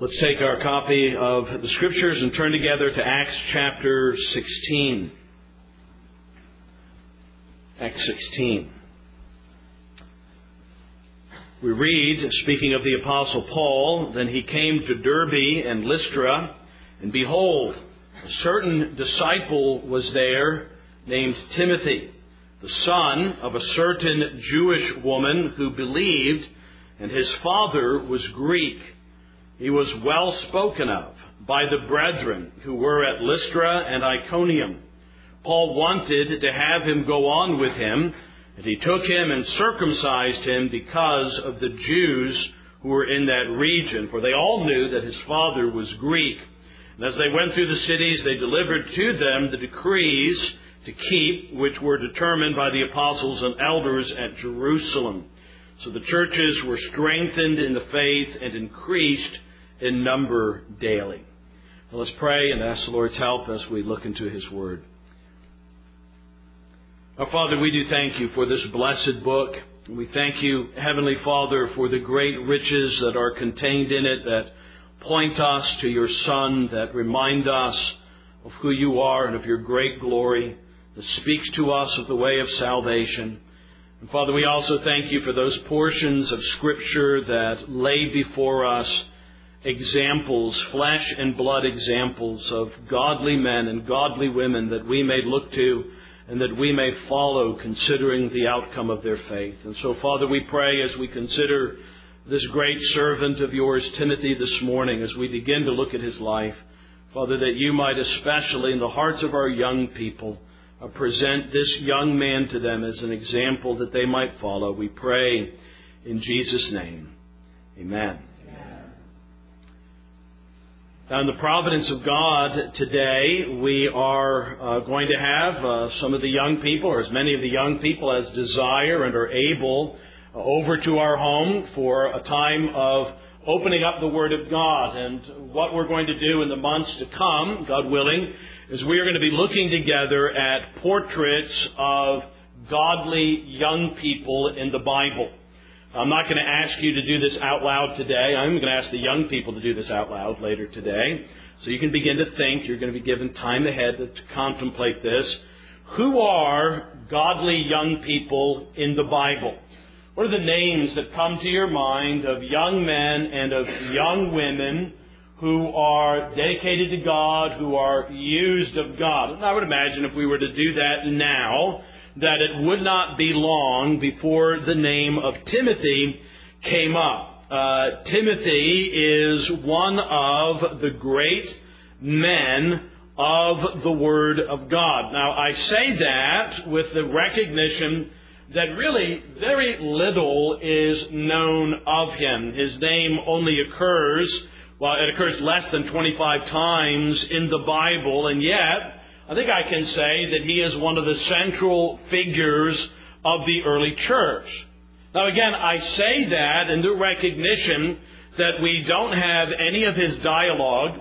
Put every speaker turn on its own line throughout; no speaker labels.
Let's take our copy of the Scriptures and turn together to Acts chapter 16. Acts 16. We read, speaking of the Apostle Paul, "Then he came to Derbe and Lystra, and behold, a certain disciple was there named Timothy, the son of a certain Jewish woman who believed, and his father was Greek. He was well spoken of by the brethren who were at Lystra and Iconium. Paul wanted to have him go on with him, and he took him and circumcised him because of the Jews who were in that region, for they all knew that his father was Greek. And as they went through the cities, they delivered to them the decrees to keep, which were determined by the apostles and elders at Jerusalem. So the churches were strengthened in the faith and increased in number daily." Now let's pray and ask the Lord's help as we look into His Word. Our Father, we do thank You for this blessed book. We thank You, Heavenly Father, for the great riches that are contained in it, that point us to Your Son, that remind us of who You are and of Your great glory, that speaks to us of the way of salvation. And Father, we also thank You for those portions of Scripture that lay before us examples, flesh and blood examples of godly men and godly women that we may look to and that we may follow, considering the outcome of their faith. And so, Father, we pray as we consider this great servant of Yours, Timothy, this morning, as we begin to look at his life, Father, that You might, especially in the hearts of our young people, present this young man to them as an example that they might follow. We pray in Jesus' name. Amen. Now, in the providence of God today, we are going to have some of the young people, or as many of the young people as desire and are able, over to our home for a time of opening up the Word of God. And what we're going to do in the months to come, God willing, is we are going to be looking together at portraits of godly young people in the Bible. I'm not going to ask you to do this out loud today. I'm going to ask the young people to do this out loud later today. So you can begin to think. You're going to be given time ahead to contemplate this. Who are godly young people in the Bible? What are the names that come to your mind of young men and of young women who are dedicated to God, who are used of God? And I would imagine if we were to do that now, that it would not be long before the name of Timothy came up. Timothy is one of the great men of the Word of God. Now, I say that with the recognition that really very little is known of him. His name only occurs, it occurs less than 25 times in the Bible, and yet I think I can say that he is one of the central figures of the early church. Now again, I say that in the recognition that we don't have any of his dialogue.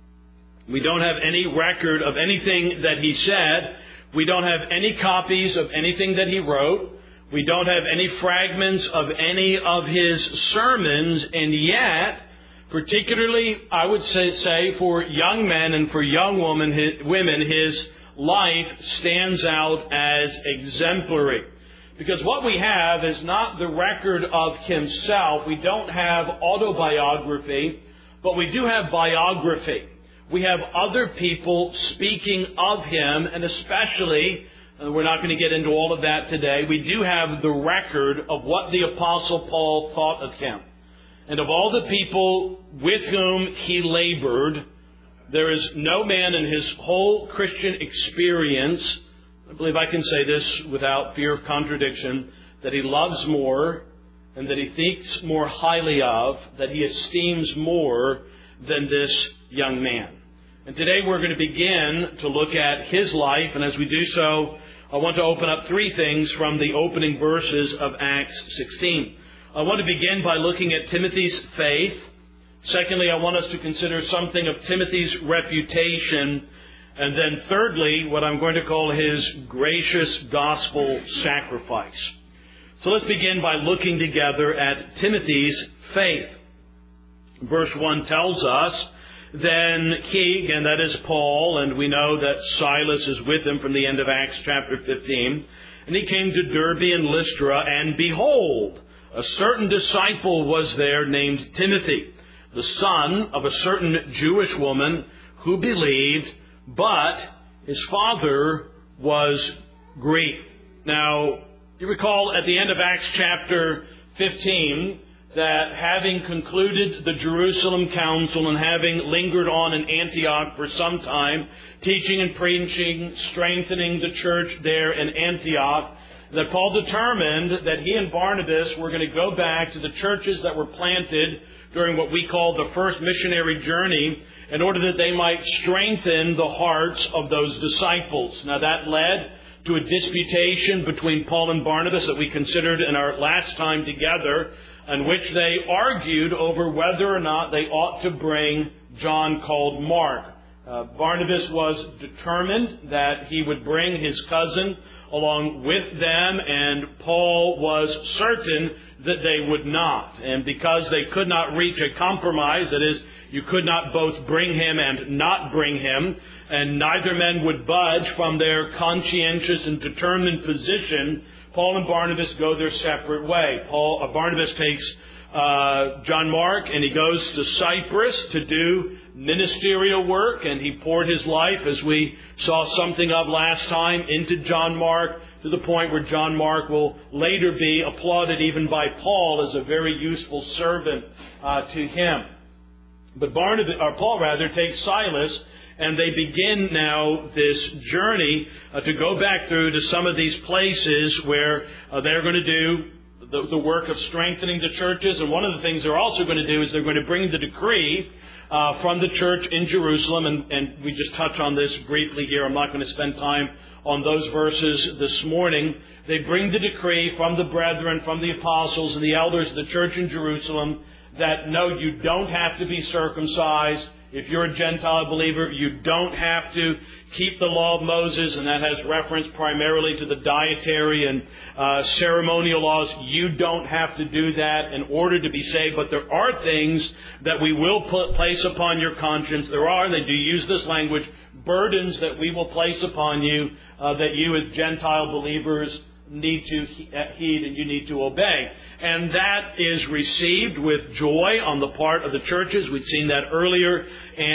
We don't have any record of anything that he said. We don't have any copies of anything that he wrote. We don't have any fragments of any of his sermons, and yet, particularly, I would say for young men and for young women, his life stands out as exemplary. Because what we have is not the record of himself. We don't have autobiography, but we do have biography. We have other people speaking of him, and especially, we're not going to get into all of that today, we do have the record of what the Apostle Paul thought of him. And of all the people with whom he labored, there is no man in his whole Christian experience, I believe I can say this without fear of contradiction, that he loves more and that he thinks more highly of, that he esteems more than this young man. And today we're going to begin to look at his life, and as we do so, I want to open up three things from the opening verses of Acts 16. I want to begin by looking at Timothy's faith. Secondly, I want us to consider something of Timothy's reputation. And then thirdly, what I'm going to call his gracious gospel sacrifice. So let's begin by looking together at Timothy's faith. verse 1 tells us, then he, and that is Paul, and we know that Silas is with him from the end of Acts chapter 15, and he came to Derbe and Lystra, and behold, a certain disciple was there named Timothy, the son of a certain Jewish woman who believed, but his father was Greek. Now, you recall at the end of Acts chapter 15 that having concluded the Jerusalem Council and having lingered on in Antioch for some time, teaching and preaching, strengthening the church there in Antioch, that Paul determined that he and Barnabas were going to go back to the churches that were planted during what we call the first missionary journey in order that they might strengthen the hearts of those disciples. Now that led to a disputation between Paul and Barnabas that we considered in our last time together, in which they argued over whether or not they ought to bring John called Mark. Barnabas was determined that he would bring his cousin along with them, and Paul was certain that they would not. And because they could not reach a compromise, that is, you could not both bring him and not bring him, and neither men would budge from their conscientious and determined position, Paul and Barnabas go their separate way. Barnabas takes John Mark and he goes to Cyprus to do ministerial work, and he poured his life, as we saw something of last time, into John Mark, to the point where John Mark will later be applauded even by Paul as a very useful servant to him. But Paul takes Silas, and they begin now this journey to go back through to some of these places where they're going to do the work of strengthening the churches. And one of the things they're also going to do is they're going to bring the decree from the church in Jerusalem. And we just touch on this briefly here. I'm not going to spend time on those verses this morning. They bring the decree from the brethren, from the apostles and the elders of the church in Jerusalem that no, you don't have to be circumcised. If you're a Gentile believer, you don't have to keep the law of Moses, and that has reference primarily to the dietary and ceremonial laws. You don't have to do that in order to be saved, but there are things that we will place upon your conscience. There are, and they do use this language, burdens that we will place upon you that you as Gentile believers need to heed and you need to obey. And that is received with joy on the part of the churches. We've seen that earlier.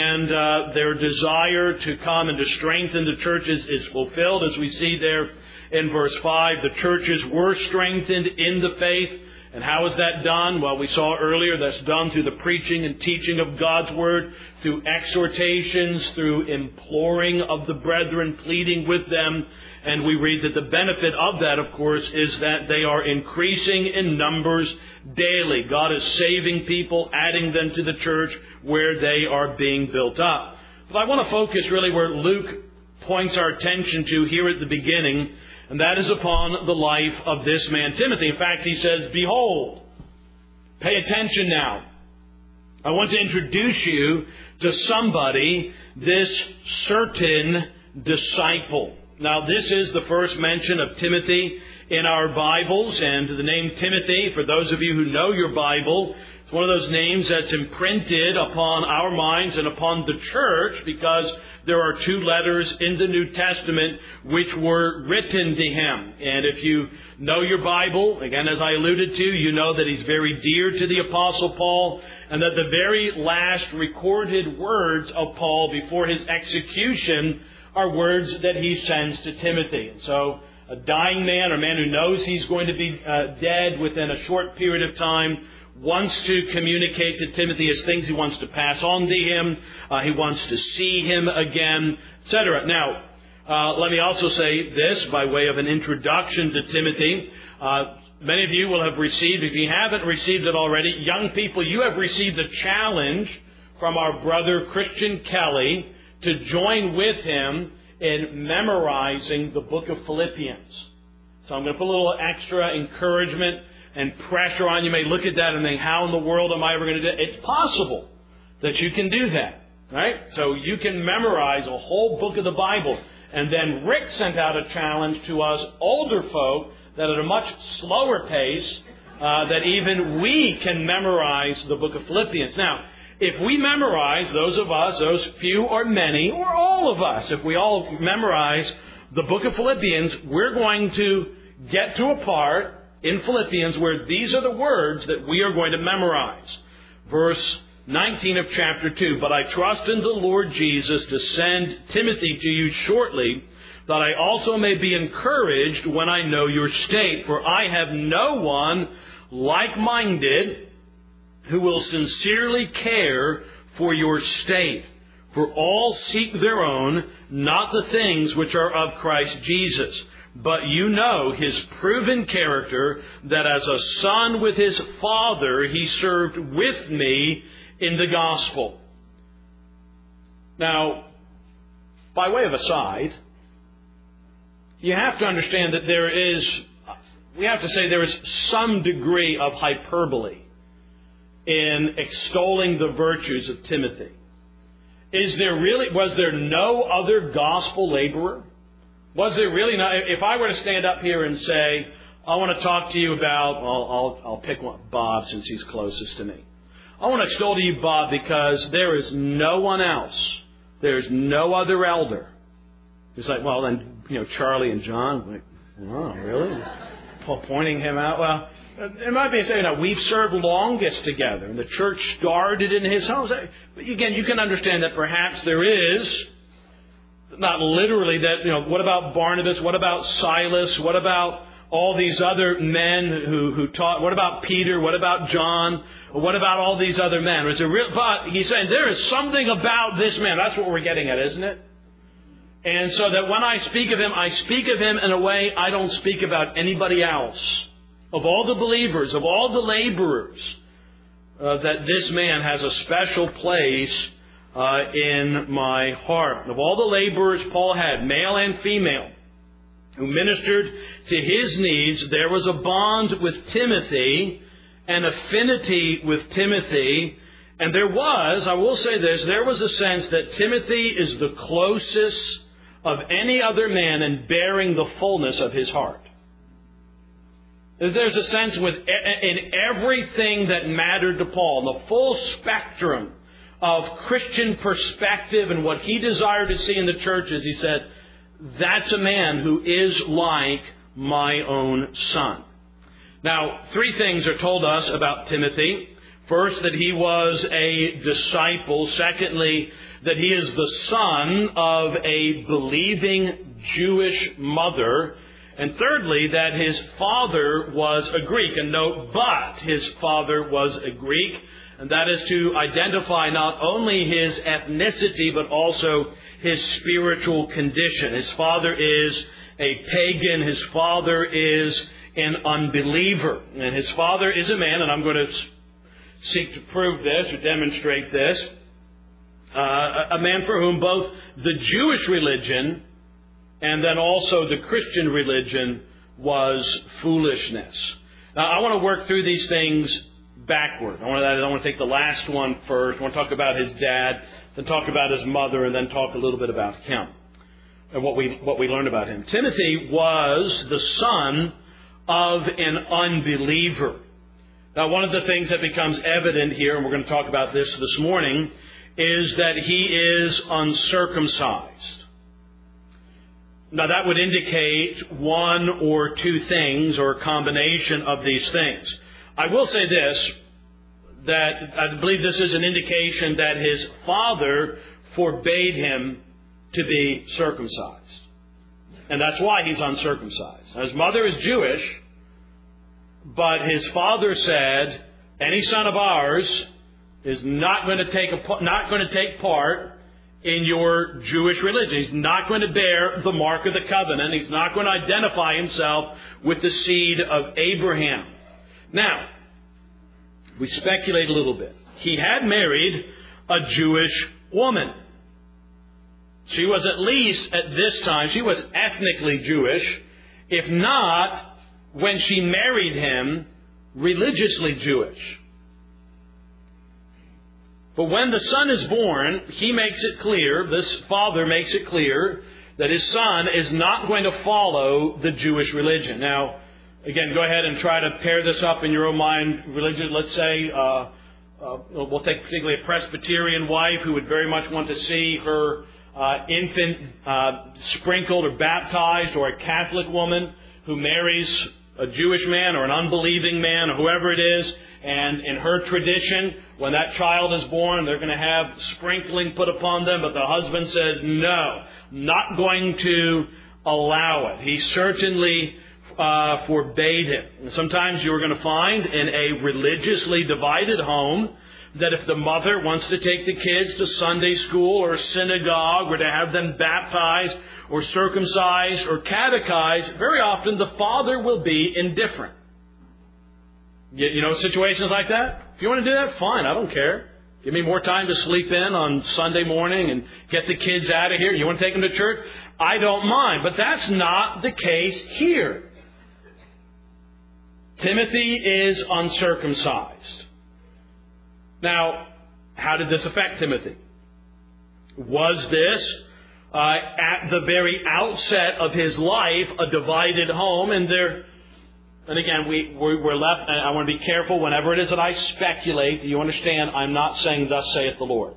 And their desire to come and to strengthen the churches is fulfilled, as we see there in verse 5. The churches were strengthened in the faith. And how is that done? Well, we saw earlier that's done through the preaching and teaching of God's Word, through exhortations, through imploring of the brethren, pleading with them. And we read that the benefit of that, of course, is that they are increasing in numbers daily. God is saving people, adding them to the church where they are being built up. But I want to focus really where Luke points our attention to here at the beginning, and that is upon the life of this man, Timothy. In fact, he says, behold, pay attention now. I want to introduce you to somebody, this certain disciple. Now, this is the first mention of Timothy in our Bibles, and the name Timothy, for those of you who know your Bible, it's one of those names that's imprinted upon our minds and upon the church because there are two letters in the New Testament which were written to him. And if you know your Bible, again, as I alluded to, you know that he's very dear to the Apostle Paul, and that the very last recorded words of Paul before his execution are words that he sends to Timothy. And so a dying man, or a man who knows he's going to be dead within a short period of time, wants to communicate to Timothy his things. He wants to pass on to him. He wants to see him again, etc. Now, let me also say this by way of an introduction to Timothy. Many of you will have received, if you haven't received it already, young people, you have received a challenge from our brother Christian Kelly to join with him in memorizing the book of Philippians. So I'm going to put a little extra encouragement and pressure on you. You may look at that and think, how in the world am I ever going to do it? It's possible that you can do that, right? So you can memorize a whole book of the Bible. And then Rick sent out a challenge to us older folk that at a much slower pace, that even we can memorize the book of Philippians. Now, if we memorize, those of us, those few or many, or all of us, if we all memorize the book of Philippians, we're going to get to a part in Philippians where these are the words that we are going to memorize. Verse 19 of chapter 2, "But I trust in the Lord Jesus to send Timothy to you shortly, that I also may be encouraged when I know your state. For I have no one like-minded who will sincerely care for your state. For all seek their own, not the things which are of Christ Jesus. But you know his proven character, that as a son with his father, he served with me in the gospel." Now, by way of aside, you have to understand that there is some degree of hyperbole in extolling the virtues of Timothy. Was there no other gospel laborer? Was there really not? If I were to stand up here and say, I want to talk to you about, I'll pick one, Bob, since he's closest to me. I want to extol to you Bob because there is no one else. There's no other elder. It's like, well, then, Charlie and John. I'm like, wow, really? Pointing him out. Well, it might be saying, we've served longest together, and the church started in his home. But again, you can understand that perhaps there is, not literally that, what about Barnabas? What about Silas? What about all these other men who taught? What about Peter? What about John? What about all these other men? But he's saying there is something about this man. That's what we're getting at, isn't it? And so that when I speak of him in a way I don't speak about anybody else. Of all the believers, of all the laborers, that this man has a special place in my heart. Of all the laborers Paul had, male and female, who ministered to his needs, there was a bond with Timothy, an affinity with Timothy, and there was a sense that Timothy is the closest of any other man in bearing the fullness of his heart. There's a sense in everything that mattered to Paul, the full spectrum of Christian perspective and what he desired to see in the churches, he said, that's a man who is like my own son. Now, three things are told us about Timothy. First, that he was a disciple. Secondly, that he is the son of a believing Jewish mother. And thirdly, that his father was a Greek. And note, but his father was a Greek. And that is to identify not only his ethnicity, but also his spiritual condition. His father is a pagan. His father is an unbeliever. And his father is a man, and I'm going to seek to prove this or demonstrate this, a man for whom both the Jewish religion and then also the Christian religion was foolishness. Now, I want to work through these things backward. I want to take the last one first. I want to talk about his dad, then talk about his mother, and then talk a little bit about him and what we learned about him. Timothy was the son of an unbeliever. Now, one of the things that becomes evident here, and we're going to talk about this morning, is that he is uncircumcised. Now, that would indicate one or two things or a combination of these things. I will say this, that I believe this is an indication that his father forbade him to be circumcised. And that's why he's uncircumcised. Now, his mother is Jewish, but his father said, any son of ours is not going to take part in your Jewish religion. He's not going to bear the mark of the covenant. He's not going to identify himself with the seed of Abraham. Now, we speculate a little bit. He had married a Jewish woman. She was at least, at this time, she was ethnically Jewish. If not, when she married him, religiously Jewish. But when the son is born, he makes it clear, this father makes it clear, that his son is not going to follow the Jewish religion. Now, again, go ahead and try to pair this up in your own mind. Religion, let's say, we'll take particularly a Presbyterian wife who would very much want to see her infant sprinkled or baptized, or a Catholic woman who marries a Jewish man or an unbelieving man or whoever it is, and in her tradition, when that child is born, they're going to have sprinkling put upon them, but the husband says, no, not going to allow it. He certainly forbade it. And sometimes you're going to find in a religiously divided home that if the mother wants to take the kids to Sunday school or synagogue or to have them baptized or circumcised or catechized, very often the father will be indifferent. You know situations like that? If you want to do that, fine, I don't care. Give me more time to sleep in on Sunday morning and get the kids out of here. You want to take them to church? I don't mind. But that's not the case here. Timothy is uncircumcised. Now, how did this affect Timothy? Was this, at the very outset of his life, a divided home? And again, we're left, and I want to be careful whenever it is that I speculate. You understand, I'm not saying, thus saith the Lord.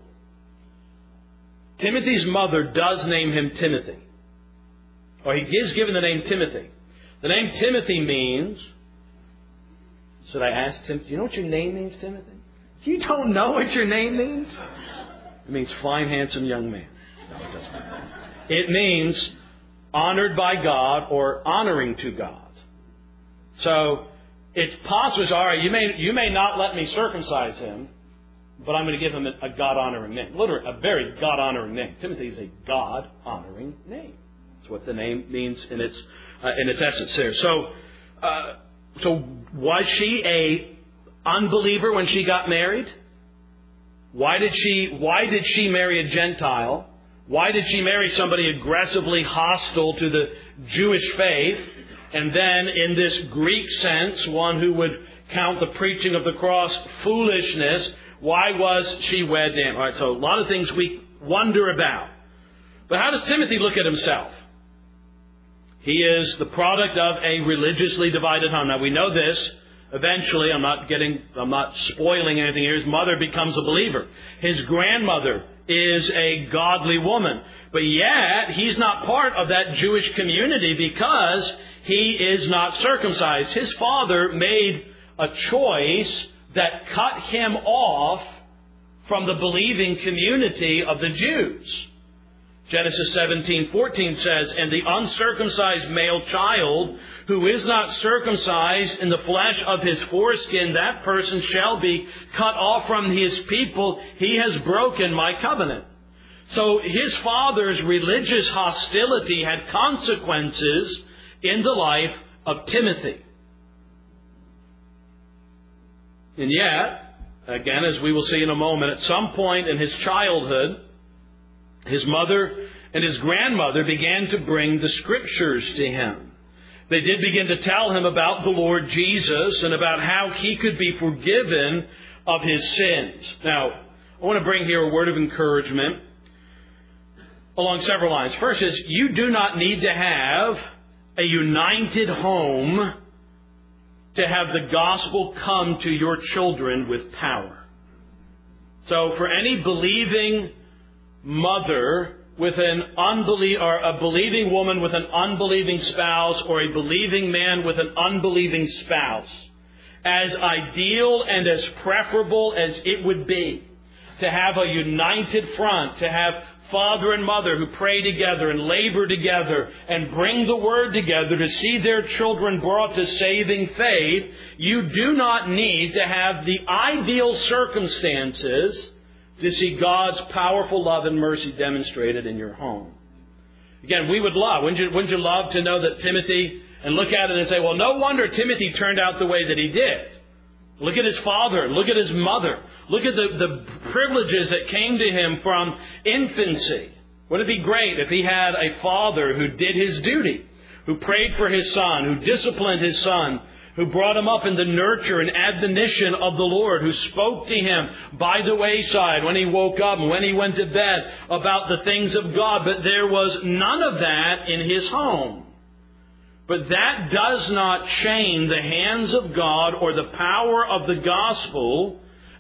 Timothy's mother does name him Timothy. Or he is given the name Timothy. The name Timothy means... Should I ask Timothy, do you know what your name means, Timothy? You don't know what your name means? It means fine, handsome young man. No, it doesn't. It means honored by God or honoring to God. So it's possible, all right, you may not let me circumcise him, but I'm going to give him a God-honoring name. Literally, a very God-honoring name. Timothy is a God-honoring name. That's what the name means in its essence there. So was she a unbeliever when she got married? Why did she marry a Gentile? Why did she marry somebody aggressively hostile to the Jewish faith? And then in this Greek sense, one who would count the preaching of the cross foolishness. Why was she wed in? All right, so a lot of things we wonder about. But how does Timothy look at himself? He is the product of a religiously divided home. Now we know this. Eventually, I'm not spoiling anything here. His mother becomes a believer. His grandmother is a godly woman. But yet, he's not part of that Jewish community because he is not circumcised. His father made a choice that cut him off from the believing community of the Jews. Genesis 17:14 says, and the uncircumcised male child who is not circumcised in the flesh of his foreskin, that person shall be cut off from his people. He has broken my covenant. So his father's religious hostility had consequences in the life of Timothy. And yet, again, as we will see in a moment, at some point in his childhood, his mother and his grandmother began to bring the Scriptures to him. They did begin to tell him about the Lord Jesus and about how he could be forgiven of his sins. Now, I want to bring here a word of encouragement along several lines. First is, you do not need to have a united home to have the gospel come to your children with power. So for any believing mother with a believing woman with an unbelieving spouse, or a believing man with an unbelieving spouse, as ideal and as preferable as it would be to have a united front, to have father and mother who pray together and labor together and bring the word together to see their children brought to saving faith, you do not need to have the ideal circumstances to see God's powerful love and mercy demonstrated in your home. Again, we would love, wouldn't you love to know that Timothy, and look at it and say, well, no wonder Timothy turned out the way that he did. Look at his father, look at his mother, look at the privileges that came to him from infancy. Wouldn't it be great if he had a father who did his duty, who prayed for his son, who disciplined his son, who brought him up in the nurture and admonition of the Lord, who spoke to him by the wayside when he woke up and when he went to bed about the things of God. But there was none of that in his home. But that does not chain the hands of God or the power of the gospel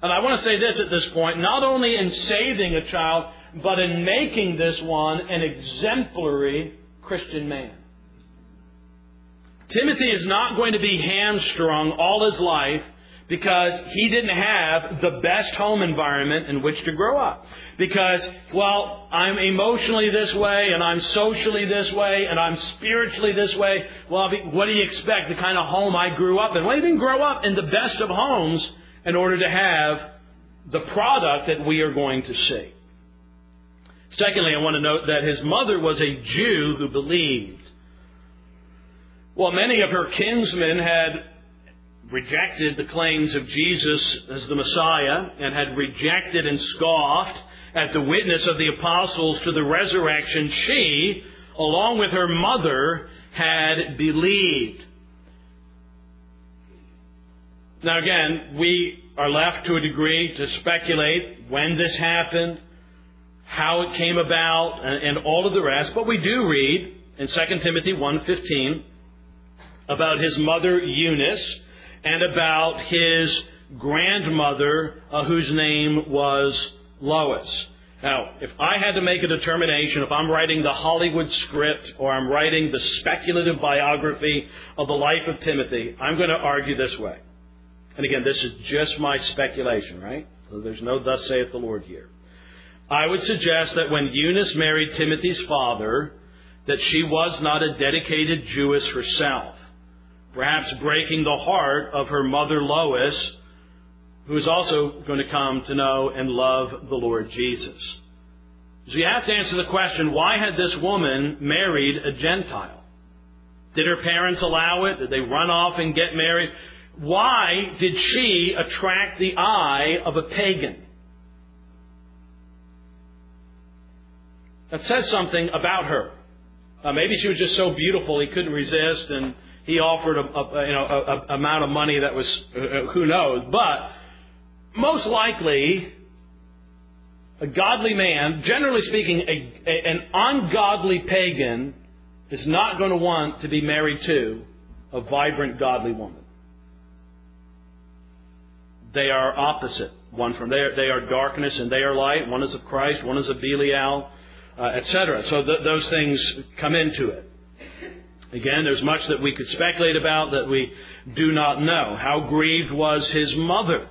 And I want to say this at this point, not only in saving a child, but in making this one an exemplary Christian man. Timothy is not going to be hamstrung all his life because he didn't have the best home environment in which to grow up. Because, well, I'm emotionally this way, and I'm socially this way, and I'm spiritually this way. Well, what do you expect? The kind of home I grew up in. Well, he didn't grow up in the best of homes in order to have the product that we are going to see. Secondly, I want to note that his mother was a Jew who believed. Well, many of her kinsmen had rejected the claims of Jesus as the Messiah and had rejected and scoffed at the witness of the apostles to the resurrection. She, along with her mother, had believed. Now again, we are left to a degree to speculate when this happened, how it came about, and all of the rest. But we do read in 2 Timothy 1:15 about his mother Eunice and about his grandmother whose name was Lois. Now, if I had to make a determination, if I'm writing the Hollywood script or I'm writing the speculative biography of the life of Timothy, I'm going to argue this way. And again, this is just my speculation, right? So there's no thus saith the Lord here. I would suggest that when Eunice married Timothy's father, that she was not a dedicated Jewess herself, perhaps breaking the heart of her mother Lois, who is also going to come to know and love the Lord Jesus. So you have to answer the question, why had this woman married a Gentile? Did her parents allow it? Did they run off and get married? Why did she attract the eye of a pagan? That says something about her. Maybe she was just so beautiful he couldn't resist, and he offered a amount of money that was, who knows. But most likely, a godly man, generally speaking, an ungodly pagan is not going to want to be married to a vibrant, godly woman. They are opposite. They are darkness and they are light. One is of Christ, one is of Belial, etc. So those things come into it. Again, there's much that we could speculate about that we do not know. How grieved was his mother?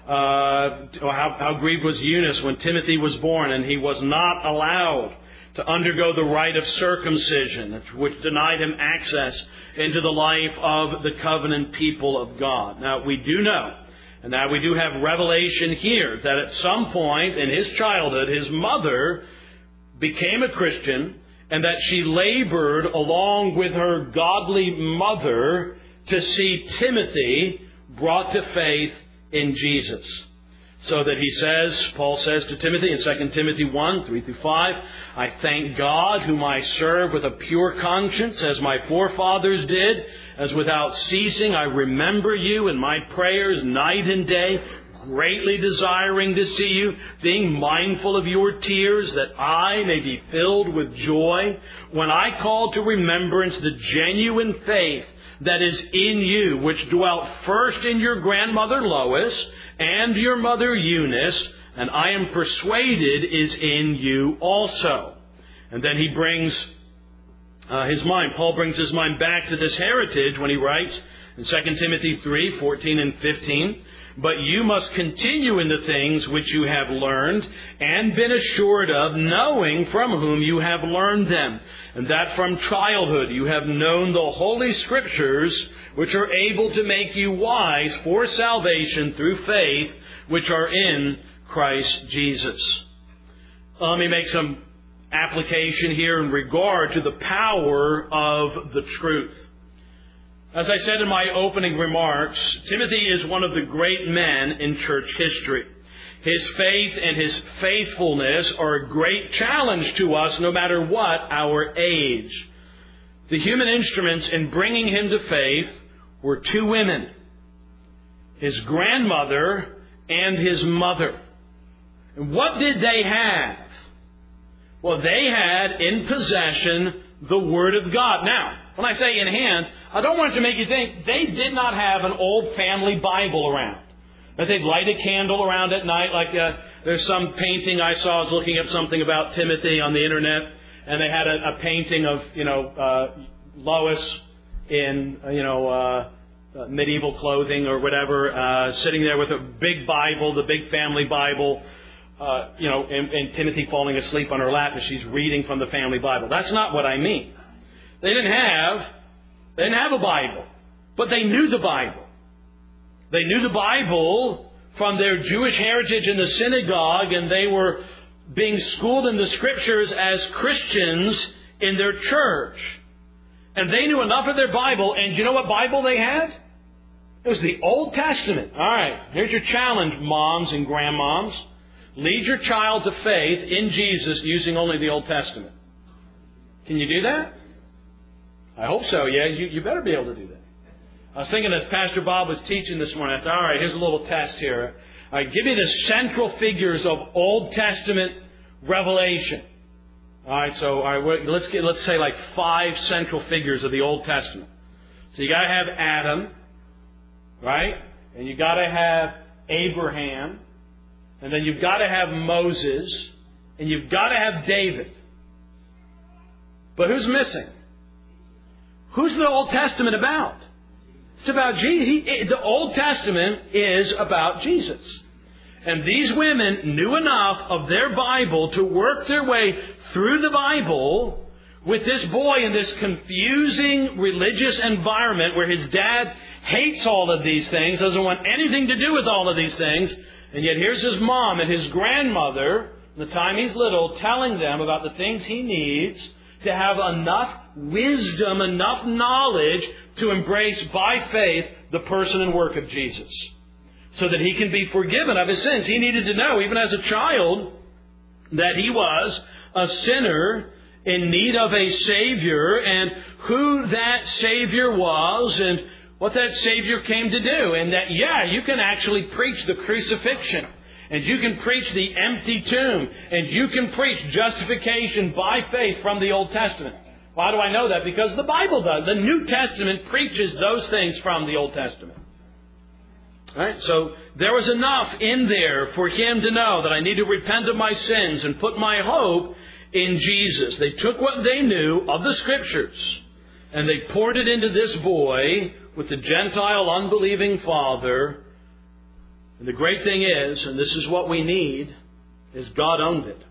Or how grieved was Eunice when Timothy was born and he was not allowed to undergo the rite of circumcision, which denied him access into the life of the covenant people of God. Now, we do know, and now we do have revelation here, that at some point in his childhood, his mother became a Christian, and that she labored along with her godly mother to see Timothy brought to faith in Jesus. So that he says, Paul says to Timothy in 2 Timothy 1, 3-5, I thank God whom I serve with a pure conscience, as my forefathers did, as without ceasing I remember you in my prayers night and day, greatly desiring to see you, being mindful of your tears, that I may be filled with joy, when I call to remembrance the genuine faith that is in you, which dwelt first in your grandmother Lois and your mother Eunice, and I am persuaded is in you also. And then he brings Paul brings his mind back to this heritage when he writes in 2 Timothy 3, 14 and 15, but you must continue in the things which you have learned and been assured of, knowing from whom you have learned them, and that from childhood you have known the Holy Scriptures, which are able to make you wise for salvation through faith, which are in Christ Jesus. Let me make some application here in regard to the power of the truth. As I said in my opening remarks, Timothy is one of the great men in church history. His faith and his faithfulness are a great challenge to us no matter what our age. The human instruments in bringing him to faith were two women, his grandmother and his mother. And what did they have? Well, they had in possession the Word of God. Now, when I say in hand, I don't want to make you think they did not have an old family Bible around. That they'd light a candle around at night. Like there's some painting I saw. I was looking up something about Timothy on the internet, and they had a painting of Lois in medieval clothing or whatever, sitting there with a big Bible, the big family Bible, and Timothy falling asleep on her lap as she's reading from the family Bible. That's not what I mean. They didn't have a Bible, but they knew the Bible. They knew the Bible from their Jewish heritage in the synagogue, and they were being schooled in the Scriptures as Christians in their church. And they knew enough of their Bible, and you know what Bible they had? It was the Old Testament. All right, here's your challenge, moms and grandmoms. Lead your child to faith in Jesus using only the Old Testament. Can you do that? I hope so, yeah. You better be able to do that. I was thinking as Pastor Bob was teaching this morning, I said, all right, here's a little test here. All right, give me the central figures of Old Testament revelation. All right, so let's say like 5 central figures of the Old Testament. So you got to have Adam, right? And you got to have Abraham, and then you've got to have Moses, and you've got to have David. But who's missing? Who's the Old Testament about? It's about Jesus. The Old Testament is about Jesus. And these women knew enough of their Bible to work their way through the Bible with this boy in this confusing religious environment where his dad hates all of these things, doesn't want anything to do with all of these things. And yet here's his mom and his grandmother, the time he's little, telling them about the things he needs to have enough wisdom, enough knowledge to embrace by faith the person and work of Jesus, so that he can be forgiven of his sins. He needed to know, even as a child, that he was a sinner in need of a Savior, and who that Savior was, and what that Savior came to do. And that, you can actually preach the crucifixion, and you can preach the empty tomb, and you can preach justification by faith from the Old Testament. Why do I know that? Because the Bible does. The New Testament preaches those things from the Old Testament. Right? So there was enough in there for him to know that I need to repent of my sins and put my hope in Jesus. They took what they knew of the Scriptures and they poured it into this boy with the Gentile unbelieving father. And the great thing is, and this is what we need, is God owned it.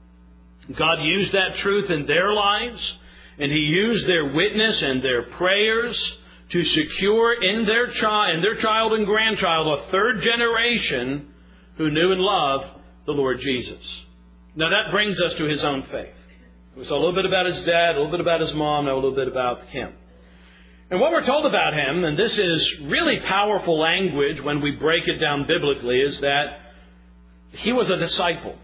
God used that truth in their lives, and He used their witness and their prayers to secure in their child and grandchild a third generation who knew and loved the Lord Jesus. Now that brings us to his own faith. We saw a little bit about his dad, a little bit about his mom, now a little bit about him. And what we're told about him, and this is really powerful language when we break it down biblically, is that he was a disciple.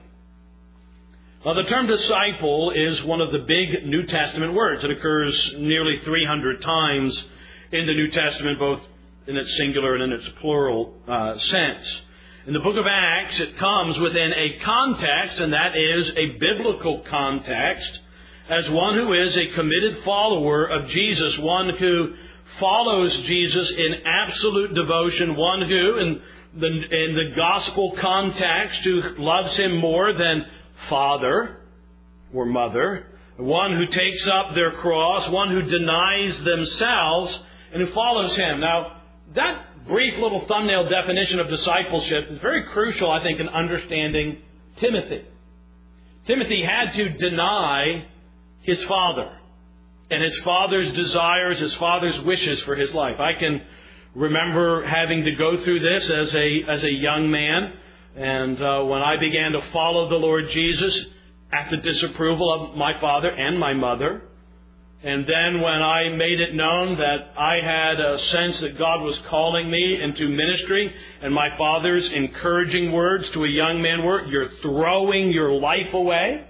Now, the term disciple is one of the big New Testament words. It occurs nearly 300 times in the New Testament, both in its singular and in its plural sense. In the book of Acts, it comes within a context, and that is a biblical context, as one who is a committed follower of Jesus, one who follows Jesus in absolute devotion, one who, in the gospel context, who loves Him more than father or mother, one who takes up their cross, one who denies themselves, and who follows Him. Now, that brief little thumbnail definition of discipleship is very crucial, I think, in understanding Timothy. Timothy had to deny his father and his father's desires, his father's wishes for his life. I can remember having to go through this as a young man. And when I began to follow the Lord Jesus at the disapproval of my father and my mother, and then when I made it known that I had a sense that God was calling me into ministry, and my father's encouraging words to a young man were, "You're throwing your life away,"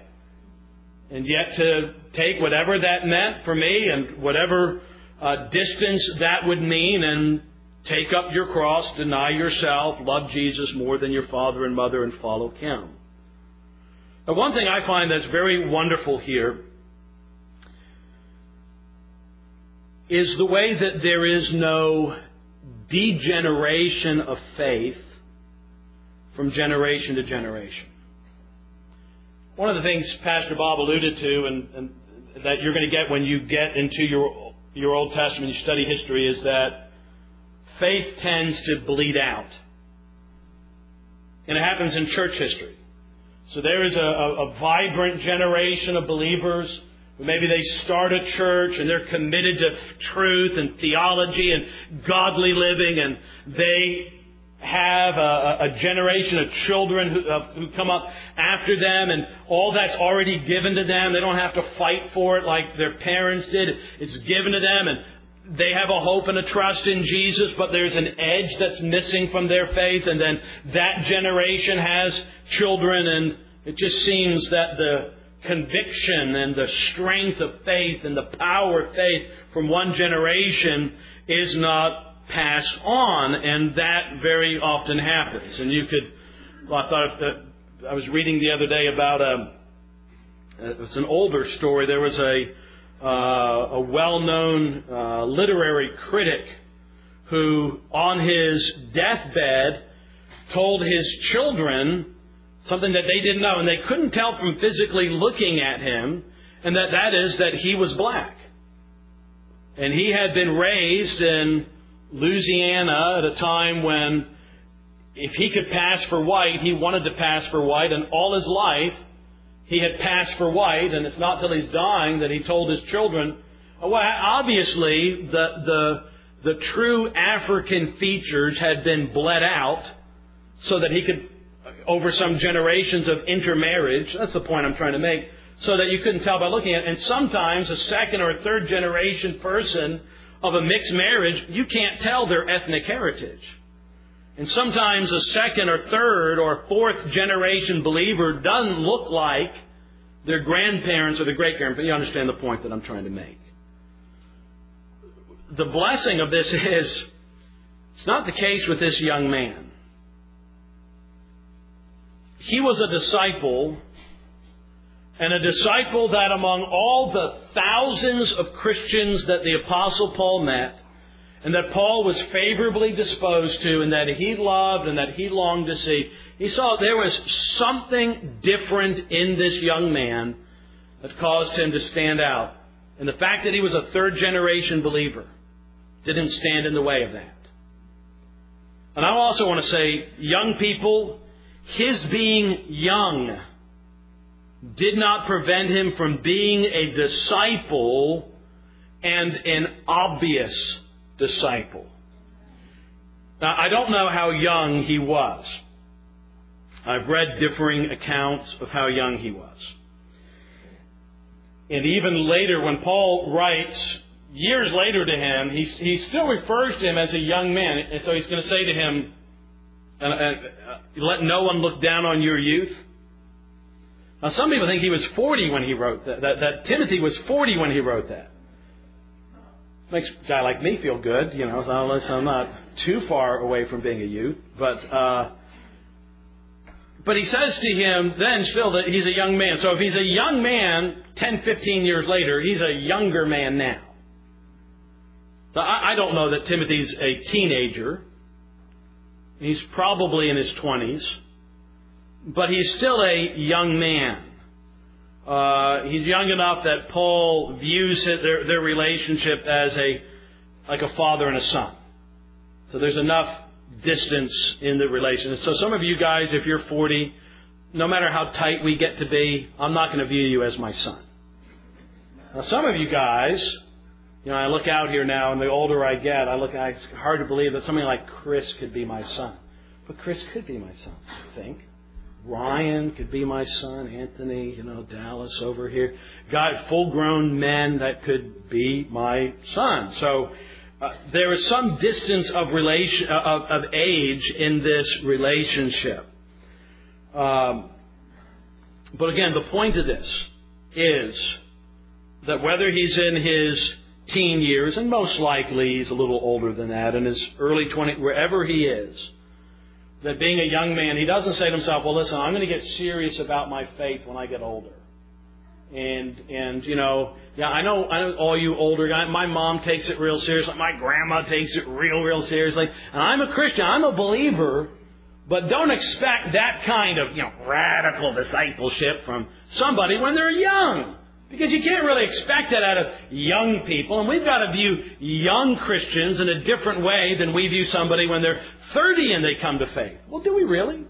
and yet to take whatever that meant for me and whatever distance that would mean, and take up your cross, deny yourself, love Jesus more than your father and mother, and follow Him. Now, one thing I find that's very wonderful here is the way that there is no degeneration of faith from generation to generation. One of the things Pastor Bob alluded to and that you're going to get when you get into your Old Testament, you study history, is that faith tends to bleed out. And it happens in church history. So there is a vibrant generation of believers. Maybe they start a church and they're committed to truth and theology and godly living, and they have a generation of children who come up after them, and all that's already given to them. They don't have to fight for it like their parents did. It's given to them, and they have a hope and a trust in Jesus, but there's an edge that's missing from their faith, and then that generation has children, and it just seems that the conviction and the strength of faith and the power of faith from one generation is not passed on, and that very often happens. And I was reading the other day about it was an older story. There was a well-known literary critic who, on his deathbed, told his children something that they didn't know, and they couldn't tell from physically looking at him, and that is that he was black. And he had been raised in Louisiana at a time when if he could pass for white, he wanted to pass for white, and all his life he had passed for white, and it's not till he's dying that he told his children, well, obviously the true African features had been bled out so that he could, over some generations of intermarriage, that's the point I'm trying to make, so that you couldn't tell by looking at it. And sometimes a second or third generation person of a mixed marriage, you can't tell their ethnic heritage. And sometimes a second or third or fourth generation believer doesn't look like their grandparents or their great-grandparents. You understand the point that I'm trying to make. The blessing of this is, it's not the case with this young man. He was a disciple, and a disciple that among all the thousands of Christians that the Apostle Paul met, and that Paul was favorably disposed to, and that he loved, and that he longed to see, he saw there was something different in this young man that caused him to stand out. And the fact that he was a third-generation believer didn't stand in the way of that. And I also want to say, young people, his being young did not prevent him from being a disciple, and an obvious disciple. Now, I don't know how young he was. I've read differing accounts of how young he was. And even later, when Paul writes, years later to him, he still refers to him as a young man. And so he's going to say to him, let no one look down on your youth. Now, some people think he was 40 when he wrote that Timothy was 40 when he wrote that. Makes a guy like me feel good, so unless I'm not too far away from being a youth. But he says to him then still that he's a young man. So if he's a young man 10, 15 years later, he's a younger man now. So I don't know that Timothy's a teenager. He's probably in his 20s. But he's still a young man. He's young enough that Paul views their relationship as like a father and a son. So there's enough distance in the relationship. So some of you guys, if you're 40, no matter how tight we get to be, I'm not going to view you as my son. Now some of you guys, I look out here now, and the older I get, it's hard to believe that somebody like Chris could be my son. But Chris could be my son, I think. Ryan could be my son. Anthony, Dallas over here. Guys, full-grown men that could be my son. So there is some distance of age in this relationship. But again, the point of this is that whether he's in his teen years, and most likely he's a little older than that, in his early 20s, wherever he is, that being a young man, he doesn't say to himself, well, listen, I'm going to get serious about my faith when I get older. And I know all you older guys, my mom takes it real seriously. My grandma takes it real seriously. And I'm a Christian. I'm a believer. But don't expect that kind of, radical discipleship from somebody when they're young. Because you can't really expect that out of young people. And we've got to view young Christians in a different way than we view somebody when they're 30 and they come to faith. Well, do we really?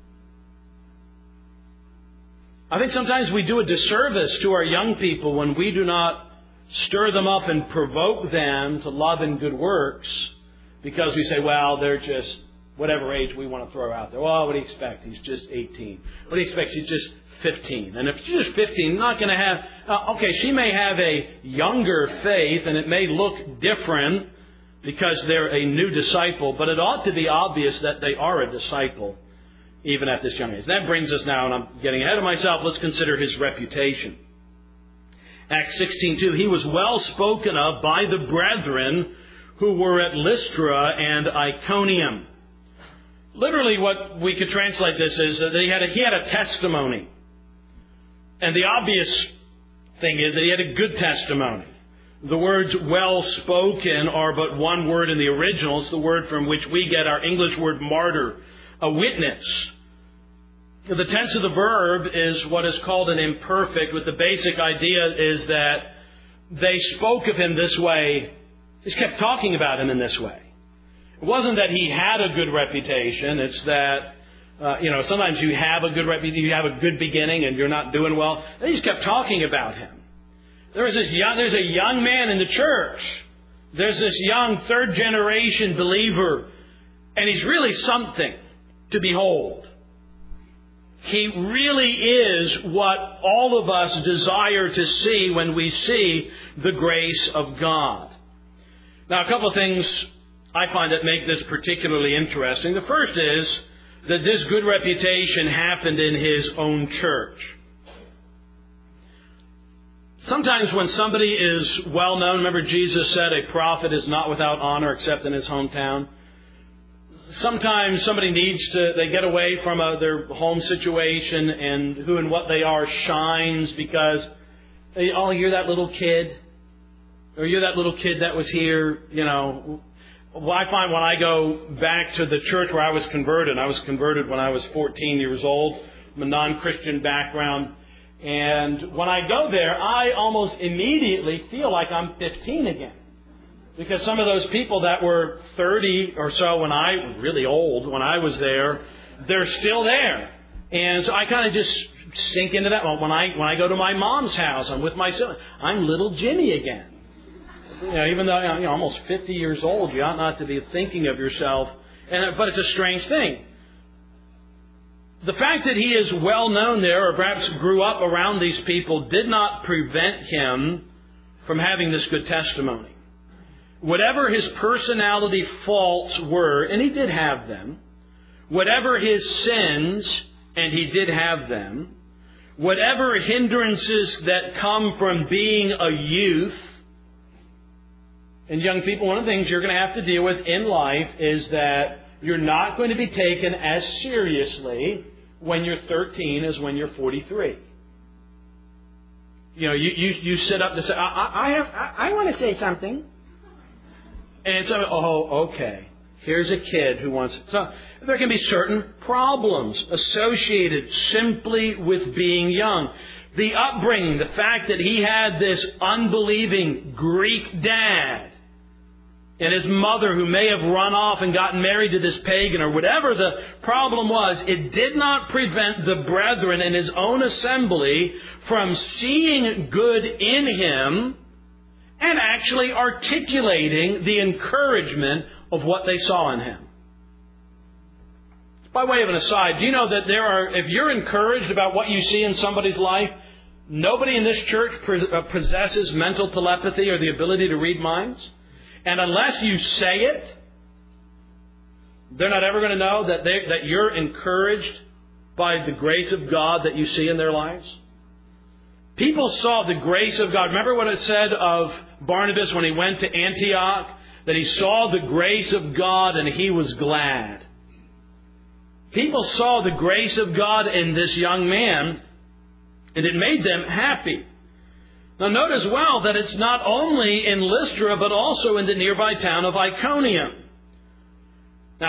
I think sometimes we do a disservice to our young people when we do not stir them up and provoke them to love and good works because we say, well, they're just whatever age we want to throw out there. Well, what do you expect? He's just 18. What do you expect? He's just 15. And if she's just 15, not going to have... okay, she may have a younger faith, and it may look different because they're a new disciple, but it ought to be obvious that they are a disciple, even at this young age. That brings us now, and I'm getting ahead of myself, let's consider his reputation. Acts 16:2, he was well spoken of by the brethren who were at Lystra and Iconium. Literally what we could translate this is that he had a testimony. And the obvious thing is that he had a good testimony. The words well spoken are but one word in the original. It's the word from which we get our English word martyr, a witness. The tense of the verb is what is called an imperfect, with the basic idea is that they spoke of him this way, just kept talking about him in this way. It wasn't that he had a good reputation, it's that sometimes you have a good reputation, you have a good beginning and you're not doing well. They just kept talking about him. There's a young man in the church. There's this young third generation believer. And he's really something to behold. He really is what all of us desire to see when we see the grace of God. Now, a couple of things I find that make this particularly interesting. The first is that this good reputation happened in his own church. Sometimes when somebody is well known, remember Jesus said a prophet is not without honor except in his hometown. Sometimes somebody they get away from their home situation and who and what they are shines because, you're that little kid. Or you're that little kid that was here, Well, I find when I go back to the church where I was converted when I was 14 years old, from a non-Christian background. And when I go there, I almost immediately feel like I'm 15 again. Because some of those people that were 30 or so when I was really old, when I was there, they're still there. And so I kind of just sink into that. Well, when I go to my mom's house, I'm with my son, I'm little Jimmy again. Even though you're almost 50 years old, you ought not to be thinking of yourself. But it's a strange thing. The fact that he is well known there, or perhaps grew up around these people, did not prevent him from having this good testimony. Whatever his personality faults were, and he did have them, whatever his sins, and he did have them, whatever hindrances that come from being a youth. And young people, one of the things you're going to have to deal with in life is that you're not going to be taken as seriously when you're 13 as when you're 43. You sit up and say, I want to say something. And it's, okay. Here's a kid who wants... So there can be certain problems associated simply with being young. The upbringing, the fact that he had this unbelieving Greek dad and his mother who may have run off and gotten married to this pagan or whatever the problem was, it did not prevent the brethren in his own assembly from seeing good in him and actually articulating the encouragement of what they saw in him. By way of an aside, do you know that if you're encouraged about what you see in somebody's life, nobody in this church possesses mental telepathy or the ability to read minds? And unless you say it, they're not ever going to know that you're encouraged by the grace of God that you see in their lives. People saw the grace of God. Remember what it said of Barnabas when he went to Antioch? That he saw the grace of God and he was glad. People saw the grace of God in this young man and it made them happy. Now note as well that it's not only in Lystra but also in the nearby town of Iconium. Now,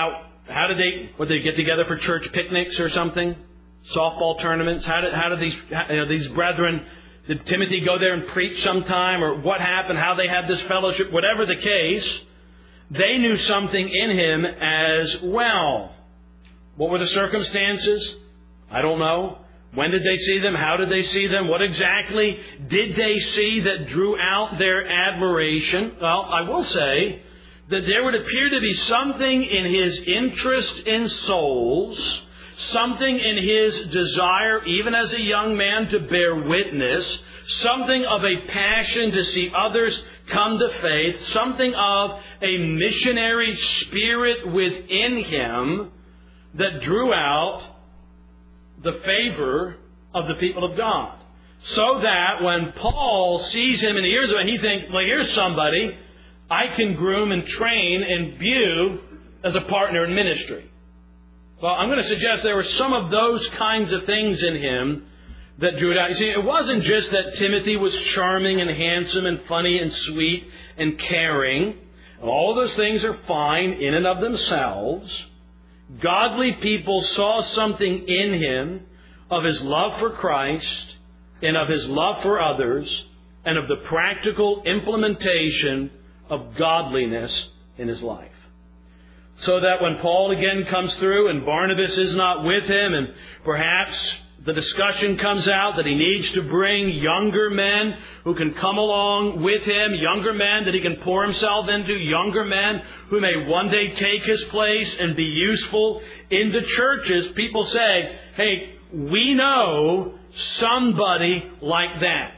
How did they get together for church picnics or something? Softball tournaments? How did these brethren, did Timothy go there and preach sometime? Or what happened? How they had this fellowship? Whatever the case, they knew something in him as well. What were the circumstances? I don't know. When did they see them? How did they see them? What exactly did they see that drew out their admiration? Well, I will say that there would appear to be something in his interest in souls, something in his desire, even as a young man, to bear witness, something of a passion to see others come to faith, something of a missionary spirit within him that drew out the favor of the people of God. So that when Paul sees him and hears him, he thinks, well, here's somebody I can groom and train and view as a partner in ministry. So I'm going to suggest there were some of those kinds of things in him that drew it out. You see, it wasn't just that Timothy was charming and handsome and funny and sweet and caring. All of those things are fine in and of themselves. Godly people saw something in him of his love for Christ and of his love for others and of the practical implementation of godliness in his life. So that when Paul again comes through and Barnabas is not with him, and perhaps the discussion comes out that he needs to bring younger men who can come along with him, younger men that he can pour himself into, younger men who may one day take his place and be useful in the churches, people say, hey, we know somebody like that.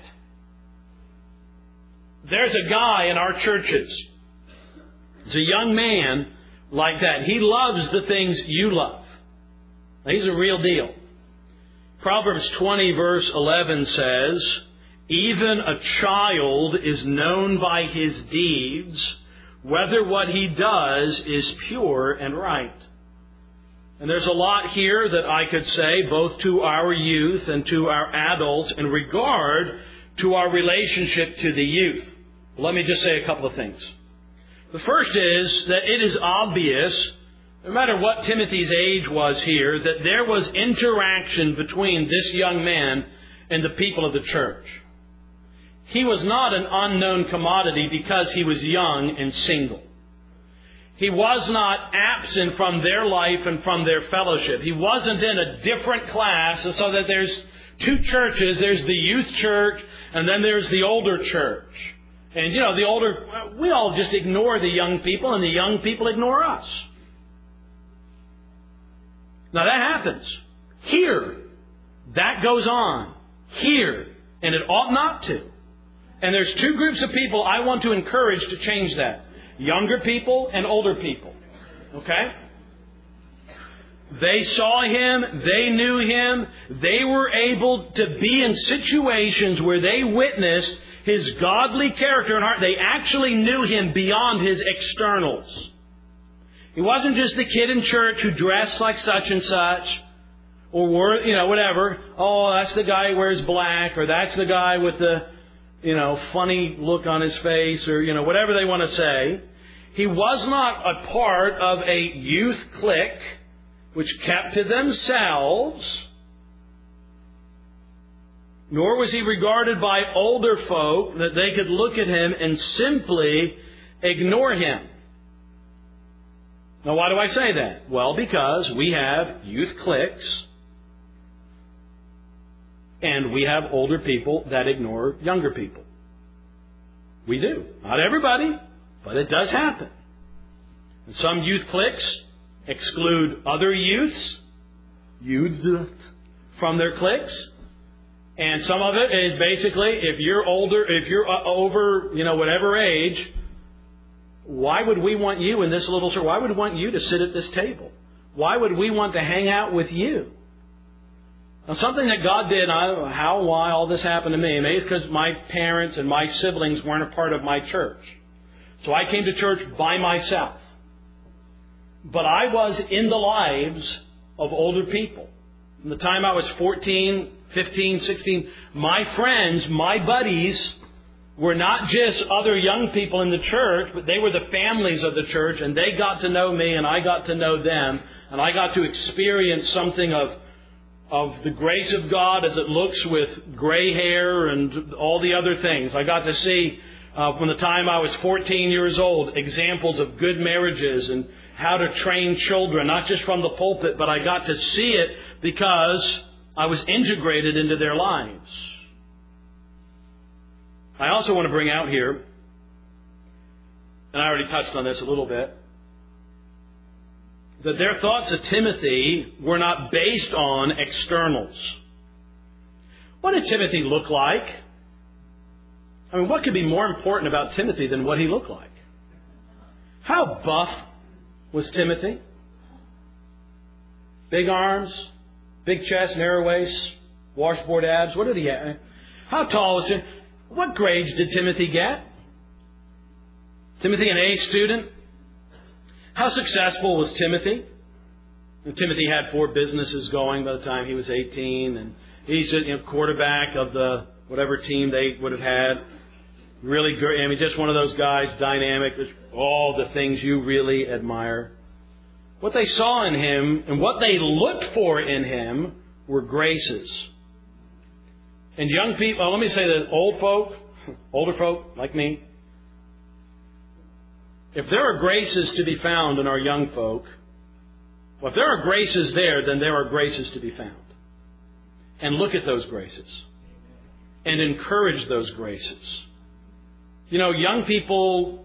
There's a guy in our churches. He's a young man like that. He loves the things you love. Now, he's a real deal. Proverbs 20 verse 11 says, even a child is known by his deeds, whether what he does is pure and right. And there's a lot here that I could say, both to our youth and to our adults, in regard to our relationship to the youth. Let me just say a couple of things. The first is that it is obvious, no matter what Timothy's age was here, that there was interaction between this young man and the people of the church. He was not an unknown commodity because he was young and single. He was not absent from their life and from their fellowship. He wasn't in a different class, and so that there's two churches. There's the youth church, and then there's the older church. And, the older, we all just ignore the young people, and the young people ignore us. Now that happens. Here, that goes on. Here, and it ought not to. And there's two groups of people I want to encourage to change that. Younger people and older people. Okay? They saw him. They knew him. They were able to be in situations where they witnessed his godly character and heart. They actually knew him beyond his externals. He wasn't just the kid in church who dressed like such and such, or wore, whatever. Oh, that's the guy who wears black, or that's the guy with the, funny look on his face, or, whatever they want to say. He was not a part of a youth clique which kept to themselves, nor was he regarded by older folk that they could look at him and simply ignore him. Now, why do I say that? Well, because we have youth cliques and we have older people that ignore younger people. We do. Not everybody, but it does happen. And some youth cliques exclude other youths from their cliques. And some of it is basically, if you're older, if you're over, whatever age, why would we want you in this little circle? Why would we want you to sit at this table? Why would we want to hang out with you? Now, something that God did, I don't know why all this happened to me. Maybe it's because my parents and my siblings weren't a part of my church. So I came to church by myself. But I was in the lives of older people. From the time I was 14, 15, 16, my friends, my buddies, were not just other young people in the church, but they were the families of the church, and they got to know me and I got to know them, and I got to experience something of the grace of God as it looks with gray hair and all the other things. I got to see, from the time I was 14 years old, examples of good marriages and how to train children, not just from the pulpit, but I got to see it because I was integrated into their lives. I also want to bring out here, and I already touched on this a little bit, that their thoughts of Timothy were not based on externals. What did Timothy look like? I mean, what could be more important about Timothy than what he looked like? How buff was Timothy? Big arms, big chest, narrow waist, washboard abs. What did he have? How tall was he? What grades did Timothy get? Timothy, an A student? How successful was Timothy? And Timothy had 4 businesses going by the time he was 18, and he's quarterback of the whatever team they would have had. Really great. I mean, just one of those guys, dynamic, all the things you really admire. What they saw in him and what they looked for in him were graces. And young people, let me say that older folk like me, if there are graces to be found in our young folk, well, if there are graces there, then there are graces to be found. And look at those graces. And encourage those graces. You know, young people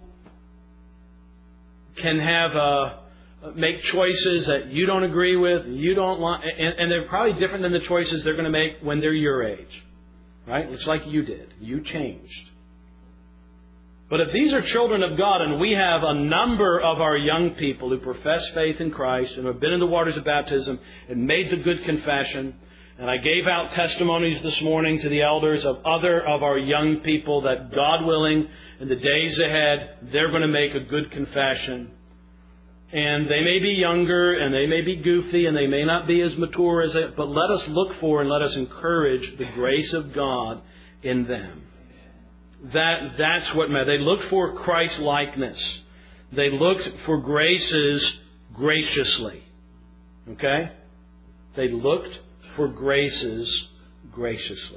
can make choices that you don't agree with, you don't want, and they're probably different than the choices they're going to make when they're your age. Right? It's like you did. You changed. But if these are children of God, and we have a number of our young people who profess faith in Christ and have been in the waters of baptism and made the good confession, and I gave out testimonies this morning to the elders of other of our young people that, God willing, in the days ahead, they're going to make a good confession. And they may be younger, and they may be goofy, and they may not be as mature as it, but let us look for and let us encourage the grace of God in them. That's what matters. They looked for Christ-likeness. They looked for graces graciously. Okay? They looked for graces graciously.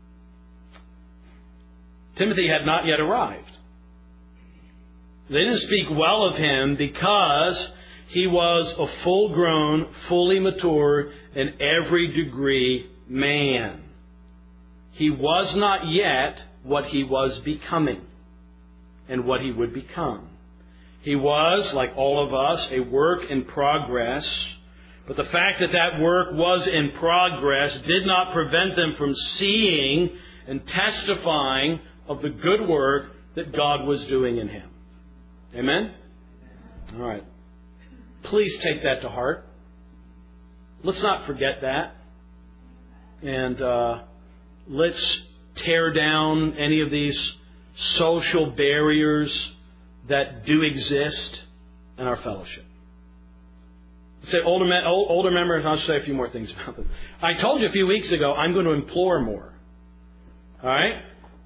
Timothy had not yet arrived. They didn't speak well of him because he was a full-grown, fully mature, in every degree man. He was not yet what he was becoming and what he would become. He was, like all of us, a work in progress. But the fact that that work was in progress did not prevent them from seeing and testifying of the good work that God was doing in him. Amen? All right. Please take that to heart. Let's not forget that. And let's tear down any of these social barriers that do exist in our fellowship. Say older members, I'll say a few more things about this. I told you a few weeks ago, I'm going to implore more. All right?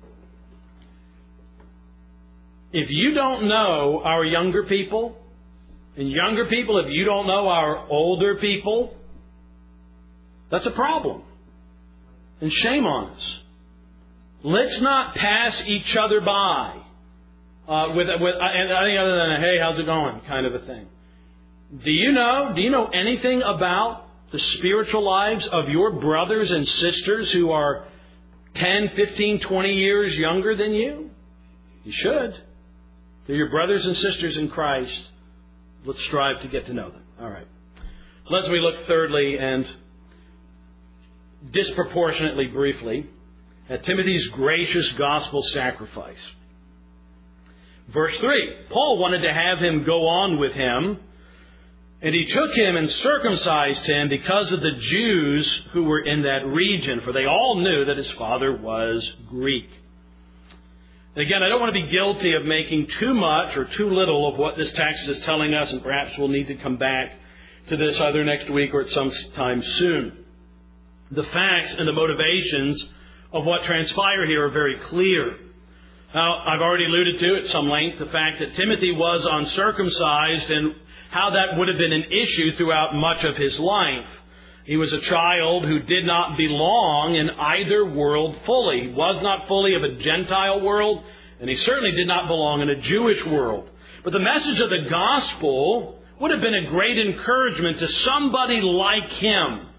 If you don't know our younger people, and younger people, if you don't know our older people, that's a problem. And shame on us. Let's not pass each other by with anything other than a, hey, how's it going kind of a thing. Do you know anything about the spiritual lives of your brothers and sisters who are 10, 15, 20 years younger than you? You should. They're your brothers and sisters in Christ. Let's strive to get to know them. All right. Let's we look thirdly and disproportionately briefly at Timothy's gracious gospel sacrifice. Verse 3, Paul wanted to have him go on with him, and he took him and circumcised him because of the Jews who were in that region, for they all knew that his father was Greek. Again, I don't want to be guilty of making too much or too little of what this text is telling us, and perhaps we'll need to come back to this either next week or at some time soon. The facts and the motivations of what transpire here are very clear. Now, I've already alluded to at some length the fact that Timothy was uncircumcised and how that would have been an issue throughout much of his life. He was a child who did not belong in either world fully. He was not fully of a Gentile world, and he certainly did not belong in a Jewish world. But the message of the gospel would have been a great encouragement to somebody like him,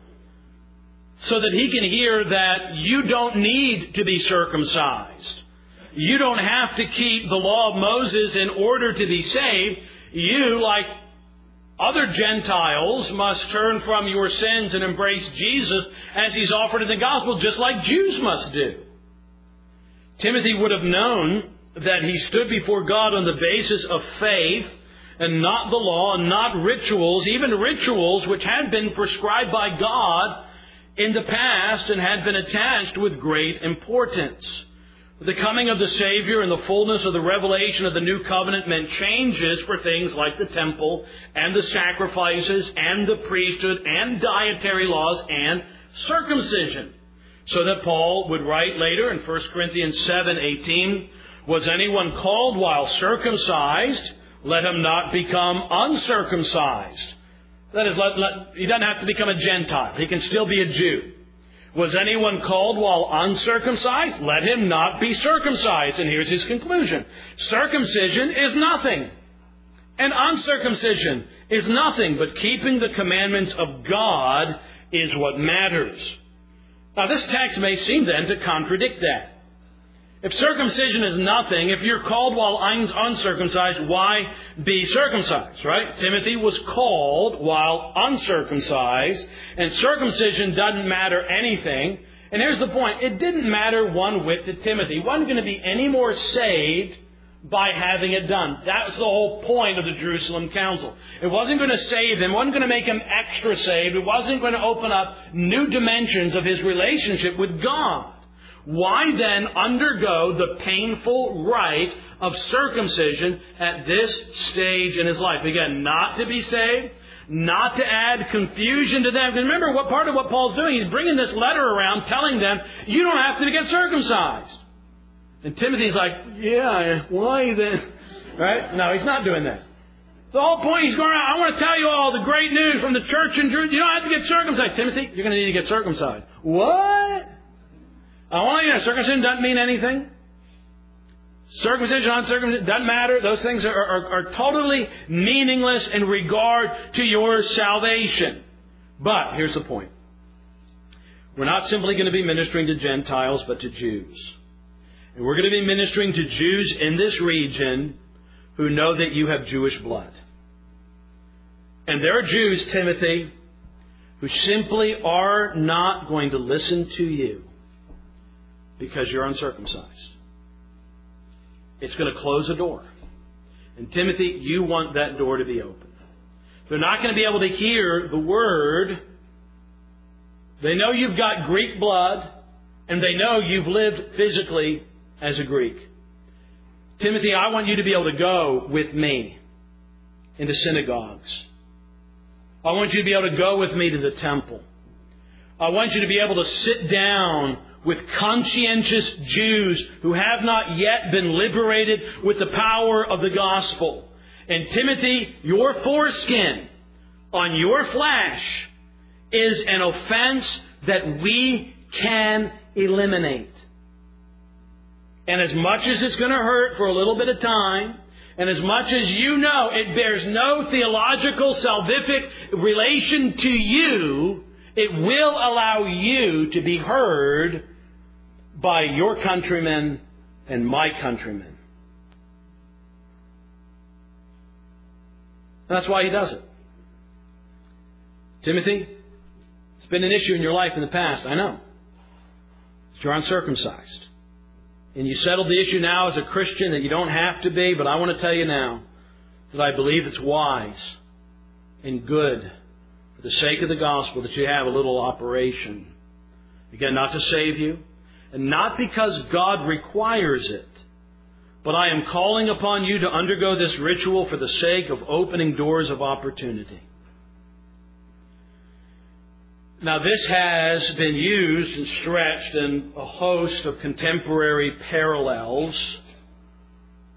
so that he can hear that you don't need to be circumcised. You don't have to keep the law of Moses in order to be saved. You, like other Gentiles, must turn from your sins and embrace Jesus as He's offered in the gospel, just like Jews must do. Timothy would have known that he stood before God on the basis of faith and not the law and not rituals, even rituals which had been prescribed by God in the past and had been attached with great importance. The coming of the Savior and the fullness of the revelation of the new covenant meant changes for things like the temple and the sacrifices and the priesthood and dietary laws and circumcision. So that Paul would write later in 1 Corinthians 7:18, "Was anyone called while circumcised? Let him not become uncircumcised." That is, he doesn't have to become a Gentile. He can still be a Jew. "Was anyone called while uncircumcised? Let him not be circumcised." And here's his conclusion. Circumcision is nothing, and uncircumcision is nothing, but keeping the commandments of God is what matters. Now, this text may seem then to contradict that. If circumcision is nothing, if you're called while uncircumcised, why be circumcised, right? Timothy was called while uncircumcised, and circumcision doesn't matter anything. And here's the point. It didn't matter one whit to Timothy. He wasn't going to be any more saved by having it done. That was the whole point of the Jerusalem Council. It wasn't going to save him. It wasn't going to make him extra saved. It wasn't going to open up new dimensions of his relationship with God. Why then undergo the painful rite of circumcision at this stage in his life? Again, not to be saved, not to add confusion to them. Remember, what part of what Paul's doing, he's bringing this letter around telling them, you don't have to get circumcised. And Timothy's like, yeah, why then? Right? No, he's not doing that. The whole point, he's going around, I want to tell you all the great news from the church in Jerusalem. You don't have to get circumcised. Timothy, you're going to need to get circumcised. What? I want you to know, circumcision doesn't mean anything. Circumcision, uncircumcision, doesn't matter. Those things are totally meaningless in regard to your salvation. But here's the point. We're not simply going to be ministering to Gentiles, but to Jews. And we're going to be ministering to Jews in this region who know that you have Jewish blood. And there are Jews, Timothy, who simply are not going to listen to you because you're uncircumcised. It's going to close a door. And Timothy, you want that door to be open. They're not going to be able to hear the word. They know you've got Greek blood, and they know you've lived physically as a Greek. Timothy, I want you to be able to go with me into synagogues. I want you to be able to go with me to the temple. I want you to be able to sit down with conscientious Jews who have not yet been liberated with the power of the gospel. And Timothy, your foreskin on your flesh is an offense that we can eliminate. And as much as it's going to hurt for a little bit of time, and as much as you know it bears no theological, salvific relation to you, it will allow you to be heard by your countrymen and my countrymen. That's why he does it. Timothy, it's been an issue in your life in the past, I know. You're uncircumcised. And you settled the issue now as a Christian that you don't have to be, but I want to tell you now that I believe it's wise and good for the sake of the gospel that you have a little operation. Again, not to save you, and not because God requires it, but I am calling upon you to undergo this ritual for the sake of opening doors of opportunity. Now, this has been used and stretched in a host of contemporary parallels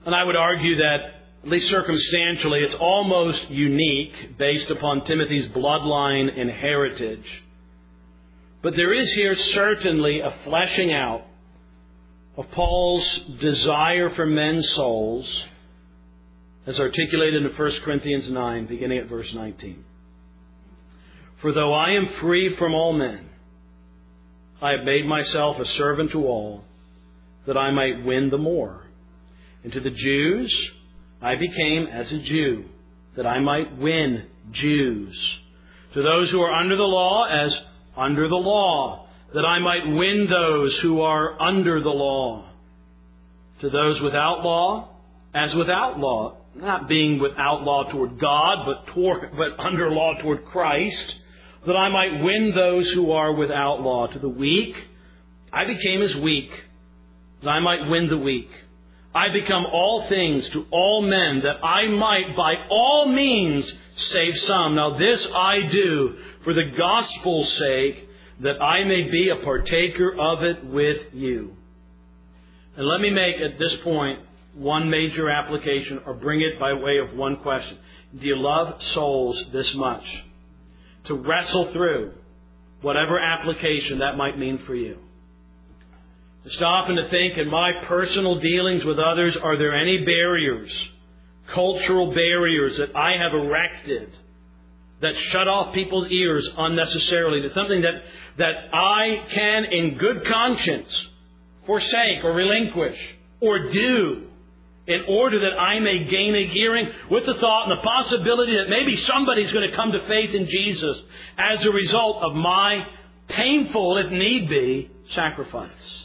And I would argue that, at least circumstantially, it's almost unique based upon Timothy's bloodline and heritage. But there is here certainly a fleshing out of Paul's desire for men's souls, as articulated in 1 Corinthians 9, beginning at verse 19. For though I am free from all men, I have made myself a servant to all, that I might win the more. And to the Jews I became as a Jew, that I might win Jews. To those who are under the law, as under the law, that I might win those who are under the law. To those without law, as without law, not being without law toward God, but under law toward Christ, that I might win those who are without law. To the weak, I became as weak, that I might win the weak. I become all things to all men, that I might by all means save some. Now this I do for the gospel's sake, that I may be a partaker of it with you. And let me make at this point one major application, or bring it by way of one question. Do you love souls this much to wrestle through whatever application that might mean for you? To stop and to think, in my personal dealings with others, are there any barriers, cultural barriers that I have erected that shut off people's ears unnecessarily? To something that I can, in good conscience, forsake or relinquish or do in order that I may gain a hearing, with the thought and the possibility that maybe somebody's going to come to faith in Jesus as a result of my painful, if need be, sacrifice.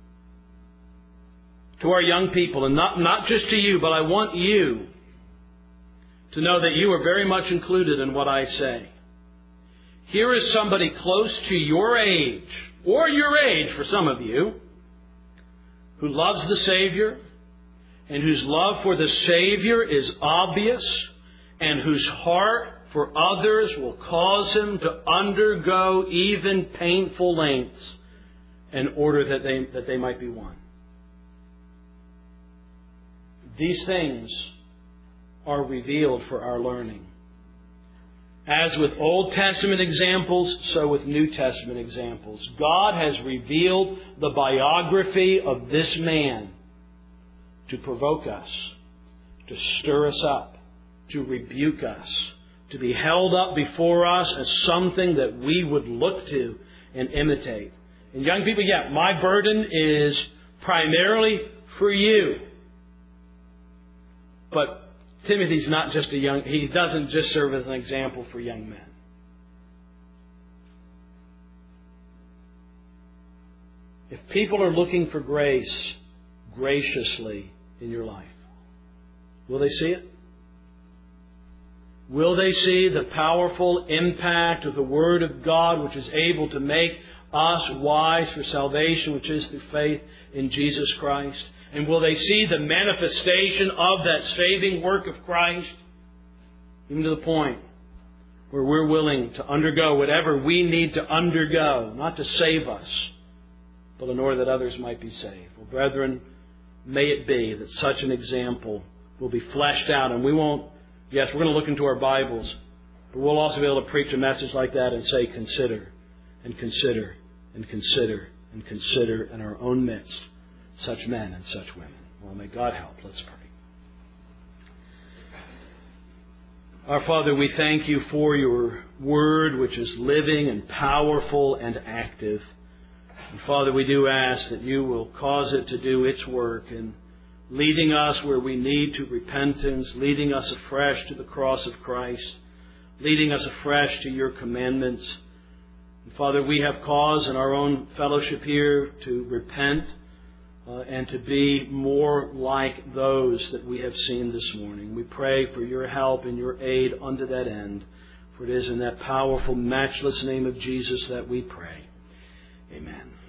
To our young people, and not just to you, but I want you to know that you are very much included in what I say. Here is somebody close to your age, or your age for some of you, who loves the Savior, and whose love for the Savior is obvious, and whose heart for others will cause him to undergo even painful lengths in order that they might be won. These things are revealed for our learning. As with Old Testament examples, so with New Testament examples. God has revealed the biography of this man to provoke us, to stir us up, to rebuke us, to be held up before us as something that we would look to and imitate. And young people, my burden is primarily for you. But Timothy's not just he doesn't just serve as an example for young men. If people are looking for grace graciously in your life, will they see it? Will they see the powerful impact of the Word of God, which is able to make us wise for salvation, which is through faith in Jesus Christ? And will they see the manifestation of that saving work of Christ? Even to the point where we're willing to undergo whatever we need to undergo, not to save us, but in order that others might be saved. Well, brethren, may it be that such an example will be fleshed out. And we won't, we're going to look into our Bibles, but we'll also be able to preach a message like that and say, consider, and consider, and consider, and consider in our own midst such men and such women. Well, may God help. Let's pray. Our Father, we thank you for your Word, which is living and powerful and active. And Father, we do ask that you will cause it to do its work in leading us where we need to repentance, leading us afresh to the cross of Christ, leading us afresh to your commandments. And Father, we have cause in our own fellowship here to repent and to be more like those that we have seen this morning. We pray for your help and your aid unto that end. For it is in that powerful, matchless name of Jesus that we pray. Amen.